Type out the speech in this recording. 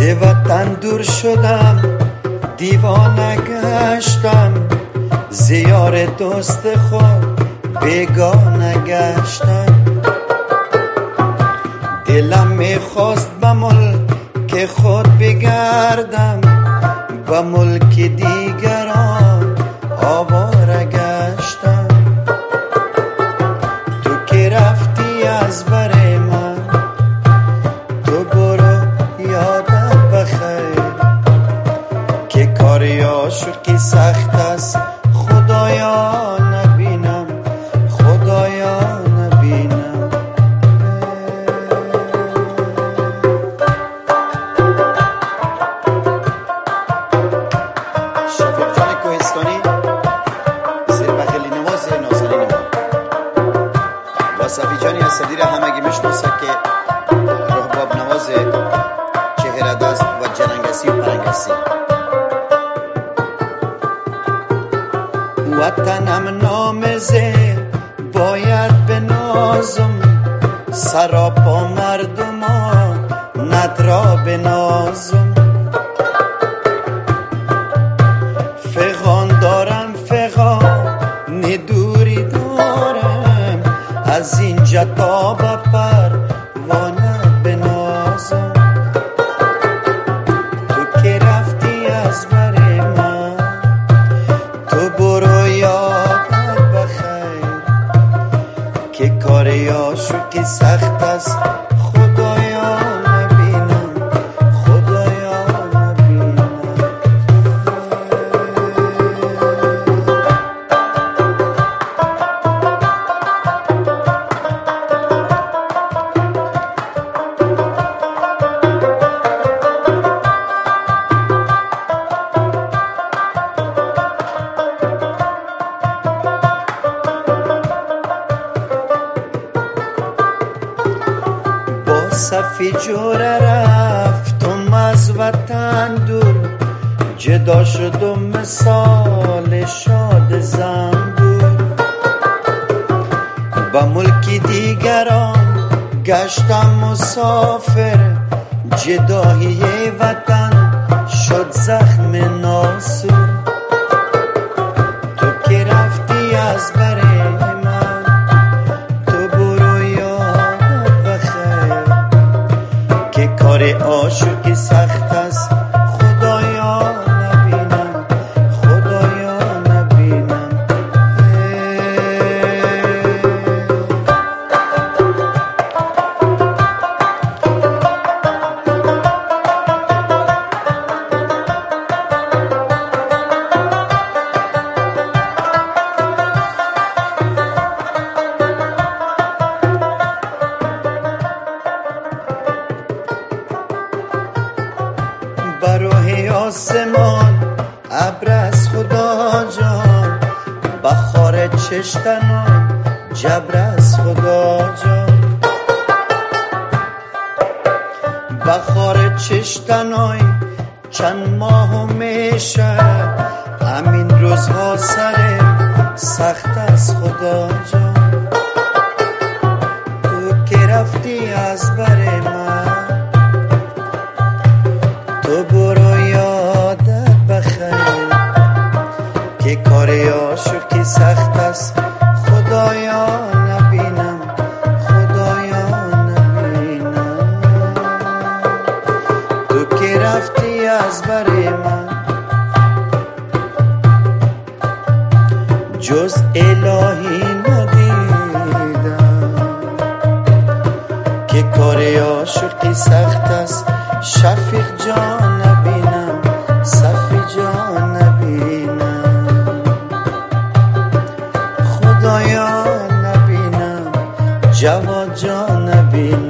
وطن دور شدم، دیوانه گشتم، زیار دوست خود بیگانه گشتم. دلم میخواست به ملک خود بگردم، به ملک دیگران آواره گشتم. تو که رفتی از بر من، تو برو یادت بخیر که کاری عاشقی سخت است. خدایا نبینم، خدایا نبینم. شفیق جان کوهستانی، زیر بخیلی نواز نازنین ما و صفی جانی از صدیر همگی میشناسه که روح باب نواز چهره دست و جننگسی و پرنگسی. وطنم نامزه باید بنازم، سراپا مردما ندرا بنازم. فغان دارم، فغان دوری دارم، از اینجا تا به پروانه بنازم. تو که رفتی از بر من، تو برو یادت بخیر که کاری عاشقی سخت است. خدایا نبینم، خدایا نبینم. صفی جوره رفتم از وطن دور، جدا شدم مثال شاد زنبور. با ملکی دیگران گشتم مسافر، جدایی وطن شد زخم ناسور. تو که رفتی از بر من، تو برو یادت بخیر که کار عاشقی سخت است. خدایا نبینم، خدایا نبینم. بروح آسمان ابر از خدا جان، بخار چشتنان جبر از خدا جان. بخار چشتنای چند ماه میشه، همین روزها سر سخت از خدا جان. تو که رفتی از بر من، تو برو یادت بخیر که کار عاشقی سخت است. خدایا نبینم، خدایا نبینم. تو که رفتی از بر من، جز الهی ندیدم که کار عاشقی سخت است. شفیق جان نبینم، صفی جان نبینم. خدایا نبینم، جواد جان نبینم.